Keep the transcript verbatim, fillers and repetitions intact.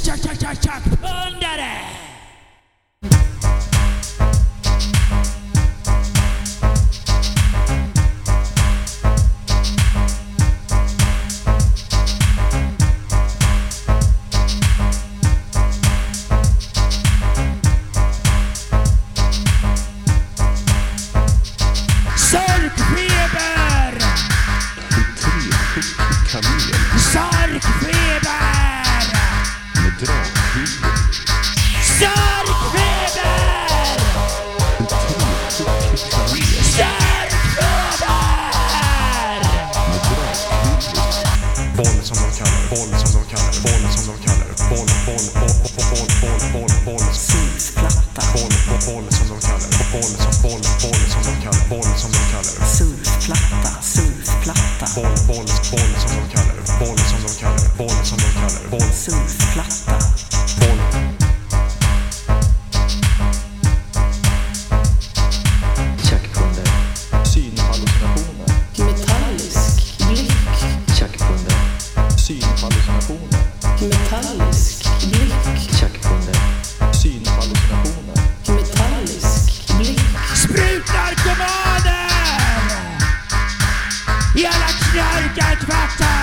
tjack, tjack, tjack, tjack, pundare! Sorkfeber! Sorkfeber! Med draghuvud. Sorkfeber! Sorkfeber! Med draghuvud. Boll som de kallar det, boll som de kallar det, boll som de kallar det, boll, boll, boll, boll, boll, boll, boll, surfplatta, boll, boll som de kallar det, boll som boll, boll som de kallar det, boll som de kallar det, surfplatta, surfplatta, boll, boll, boll som de kallar det, boll som de kallar det, boll som de kallar det, boll, surfplatta, boll. Tjackpunder, Synhallucinationer, metallisk blick, tjackpunder, synhallucinationer, metallisk blick, tjackpunder, synhallucinationer, metallisk blick, Sprutnarkomaner! I alla knarkarkvartar!